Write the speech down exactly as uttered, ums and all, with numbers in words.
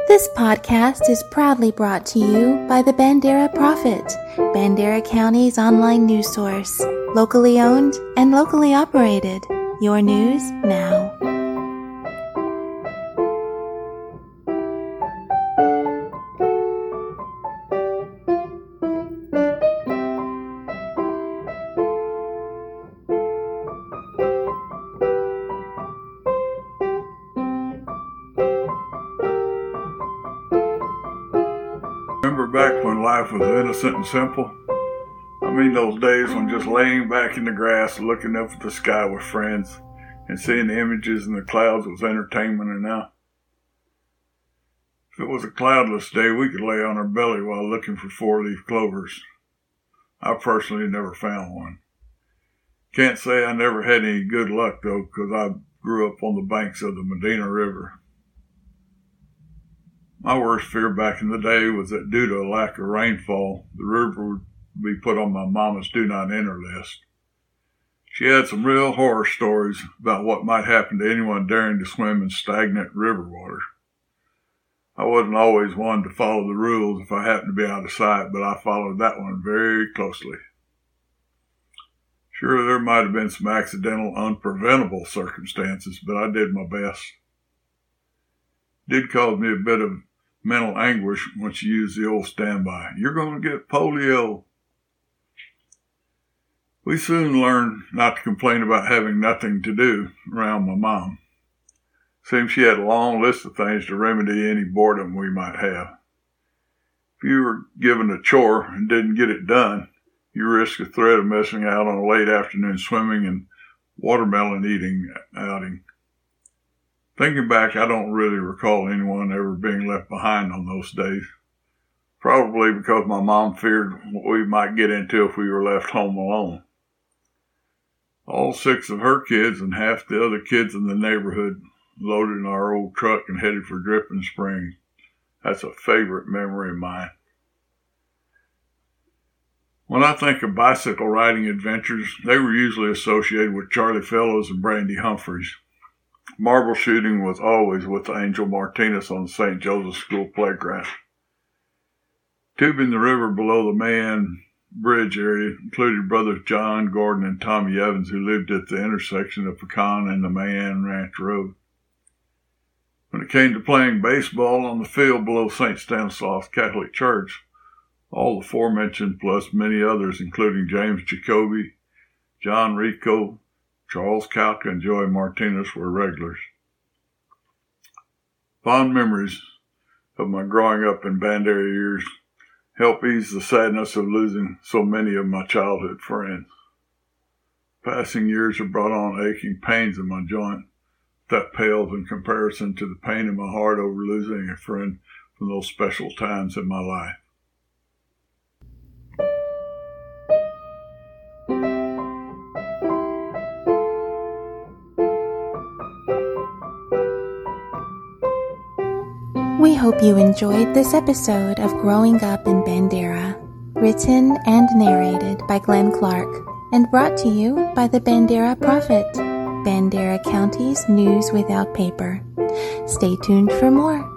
This podcast is proudly brought to you by the Bandera Prophet, Bandera County's online news source, locally owned and locally operated. Your news now. Remember back when life was innocent and simple? I mean those days when just laying back in the grass looking up at the sky with friends and seeing the images in the clouds was entertainment enough. If it was a cloudless day, we could lay on our belly while looking for four-leaf clovers. I personally never found one. Can't say I never had any good luck though, because I grew up on the banks of the Medina River. My worst fear back in the day was that due to a lack of rainfall, the river would be put on my mama's do not enter list. She had some real horror stories about what might happen to anyone daring to swim in stagnant river water. I wasn't always one to follow the rules if I happened to be out of sight, but I followed that one very closely. Sure, there might have been some accidental, unpreventable circumstances, but I did my best. It did cause me a bit of mental anguish when she used the old standby. You're going to get polio. We soon learned not to complain about having nothing to do around my mom. Seemed she had a long list of things to remedy any boredom we might have. If you were given a chore and didn't get it done, you risked the threat of missing out on a late afternoon swimming and watermelon eating outing. Thinking back, I don't really recall anyone ever being left behind on those days. Probably because my mom feared what we might get into if we were left home alone. All six of her kids and half the other kids in the neighborhood loaded in our old truck and headed for Dripping Springs. That's a favorite memory of mine. When I think of bicycle riding adventures, they were usually associated with Charlie Fellows and Brandy Humphreys. Marble shooting was always with Angel Martinez on the Saint Joseph School playground. Tubing the river below the Mayan Bridge area included brothers John, Gordon, and Tommy Evans, who lived at the intersection of Pecan and the Mayan Ranch Road. When it came to playing baseball on the field below Saint Stanislaus Catholic Church, all the aforementioned plus many others, including James Jacoby, John Rico, Charles Calca, and Joey Martinez, were regulars. Fond memories of my growing up in Bandera years help ease the sadness of losing so many of my childhood friends. Passing years have brought on aching pains in my joint. That pales in comparison to the pain in my heart over losing a friend from those special times in my life. We hope you enjoyed this episode of Growing Up in Bandera, written and narrated by Glenn Clark, and brought to you by the Bandera Prophet, Bandera County's news without paper. Stay tuned for more.